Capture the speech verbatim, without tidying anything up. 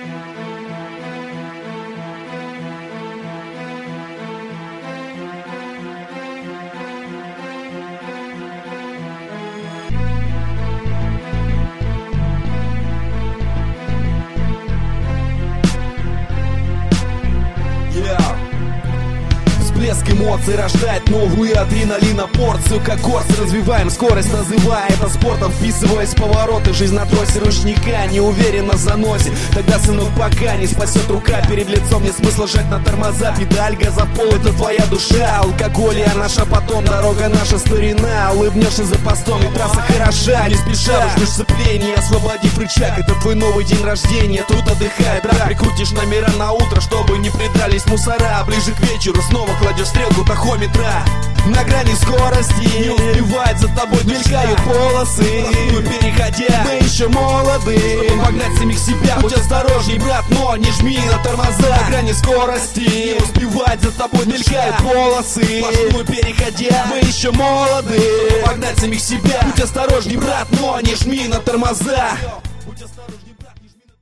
Всплеск эмоций рождает новую адреналина порцию, как корс. Развиваем скорость, называя это спортом, вписываясь в повороты. Жизнь на тросе ручника неуверенно заносит. Тогда, сынок, пока не спасет рука перед лицом, нет смысла жать на тормоза. Педаль газа в пол, это твоя душа. Алкоголь, а наша потом, дорога наша старина. Улыбнешься за постом, и трасса хороша. Не спеша, ждешь сцепления, освободив рычаг. Это твой новый день рождения, тут отдыхай, брат. Прикрутишь номера на утро, чтобы не предались мусора. Ближе к вечеру снова кладешь стрелку тахометра. На грани скорости не успевает за тобой, мелькают полосы, переходя, мы еще молоды. Чтобы погнать самих себя, будь осторожней, брат, но не жми на тормоза. На грани скорости не успевает за тобой, мелькают полосы, пошлую переходя, мы еще молоды. Чтобы погнать самих себя, будь осторожней, брат, но не жми на тормоза. Будь осторожней, брат, не жми на